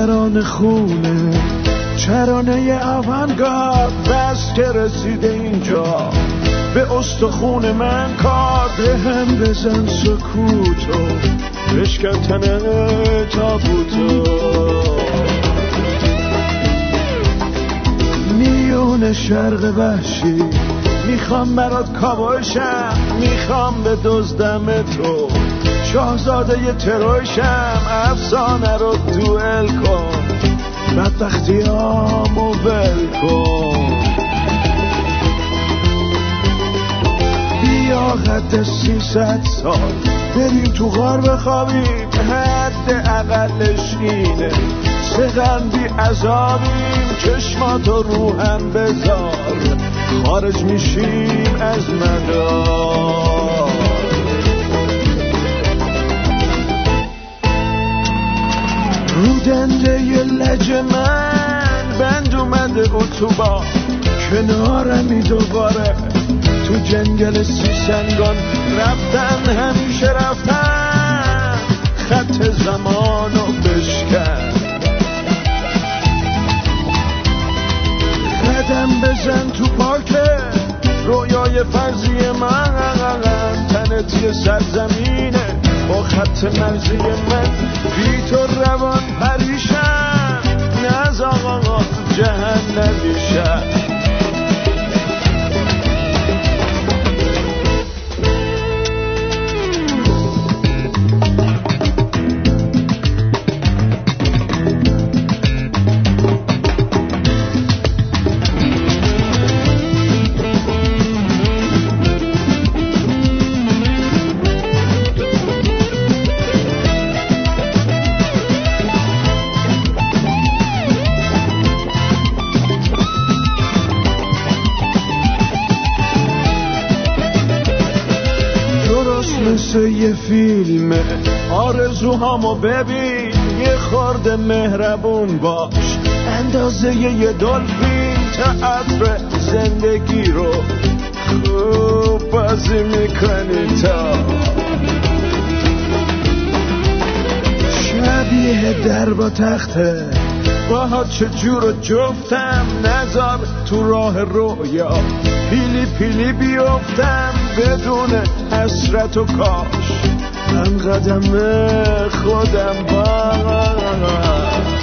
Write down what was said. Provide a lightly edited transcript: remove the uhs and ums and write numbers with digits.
ترانه خونه ترانه آونگارد بس که رسیده اینجا به استخون من کار هم بزن سکوتو بشکن تابوتو میون شرق وحشی میخوام برات کابوشم میخوام به دزدم تو شاهزاده ی ترویشم افسانه رو دوئل کن بدبختیامو ول کن بیا قد 300 سال بریم تو غار بخوابیم حد اقلش اینه سقن بی عذابیم چشماتو رو هم بذار خارج میشیم از مدار رو دنده ی لج من بند اومده اتوبان کنارمی دوباره تو جنگل سیسنگان رفتن همیشه رفتن خط زمانو بشکن قدم بزن تو پارک رویای فرضی من تنت یه سرزمینه با خط مرزی من بی تو روان پریشم نز آقا جهنم میشم یه فیلم آرزوهامو ببین یه خورده مهربون باش اندازه یه دلفین تئاتر زندگی رو خوب بازی میکنی تا شبیه در با تخته باها چجور جفتم نذار تو راه رویا پیلی پیلی بیفتم بدون حسرت و کاش من قدم خودم با